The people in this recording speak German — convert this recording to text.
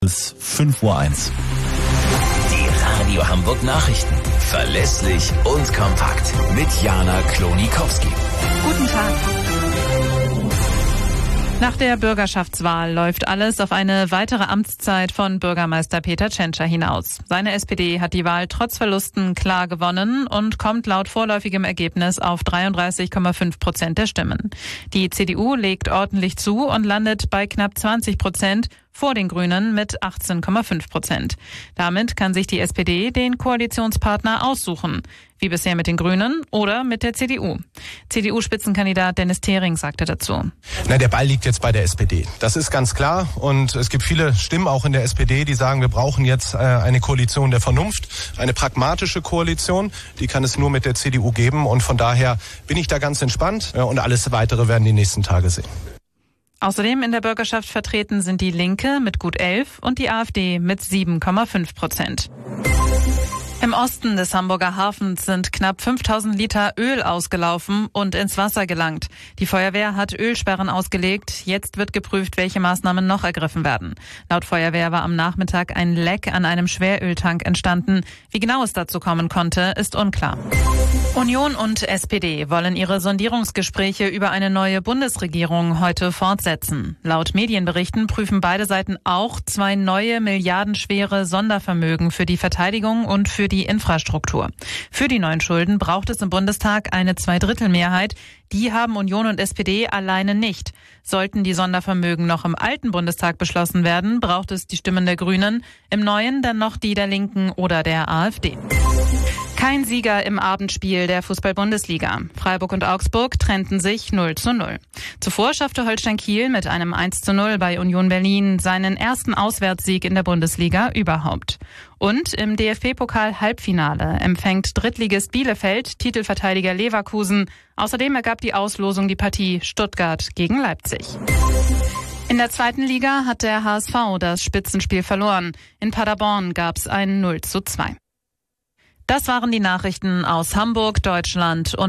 Bis 5:01 Uhr. Die Radio Hamburg Nachrichten. Verlässlich und kompakt. Mit Jana Klonikowski. Guten Tag. Nach der Bürgerschaftswahl läuft alles auf eine weitere Amtszeit von Bürgermeister Peter Tschentscher hinaus. Seine SPD hat die Wahl trotz Verlusten klar gewonnen und kommt laut vorläufigem Ergebnis auf 33,5% der Stimmen. Die CDU legt ordentlich zu und landet bei knapp 20%, vor den Grünen mit 18,5%. Damit kann sich die SPD den Koalitionspartner aussuchen, wie bisher mit den Grünen oder mit der CDU. CDU-Spitzenkandidat Dennis Thering sagte dazu: Der Ball liegt jetzt bei der SPD. Das ist ganz klar und es gibt viele Stimmen auch in der SPD, die sagen, wir brauchen jetzt eine Koalition der Vernunft, eine pragmatische Koalition. Die kann es nur mit der CDU geben und von daher bin ich da ganz entspannt und alles Weitere werden die nächsten Tage sehen. Außerdem in der Bürgerschaft vertreten sind die Linke mit gut 11 und die AfD mit 7,5%. Im Osten des Hamburger Hafens sind knapp 5000 Liter Öl ausgelaufen und ins Wasser gelangt. Die Feuerwehr hat Ölsperren ausgelegt. Jetzt wird geprüft, welche Maßnahmen noch ergriffen werden. Laut Feuerwehr war am Nachmittag ein Leck an einem Schweröltank entstanden. Wie genau es dazu kommen konnte, ist unklar. Union und SPD wollen ihre Sondierungsgespräche über eine neue Bundesregierung heute fortsetzen. Laut Medienberichten prüfen beide Seiten auch 2 neue milliardenschwere Sondervermögen für die Verteidigung und für die Infrastruktur. Für die neuen Schulden braucht es im Bundestag eine Zweidrittelmehrheit. Die haben Union und SPD alleine nicht. Sollten die Sondervermögen noch im alten Bundestag beschlossen werden, braucht es die Stimmen der Grünen, im neuen dann noch die der Linken oder der AfD. Kein Sieger im Abendspiel der Fußball-Bundesliga. Freiburg und Augsburg trennten sich 0:0. Zuvor schaffte Holstein Kiel mit einem 1:0 bei Union Berlin seinen ersten Auswärtssieg in der Bundesliga überhaupt. Und im DFB-Pokal-Halbfinale empfängt Drittligist Bielefeld Titelverteidiger Leverkusen. Außerdem ergab die Auslosung die Partie Stuttgart gegen Leipzig. In der zweiten Liga hat der HSV das Spitzenspiel verloren. In Paderborn gab es ein 0:2. Das waren die Nachrichten aus Hamburg, Deutschland und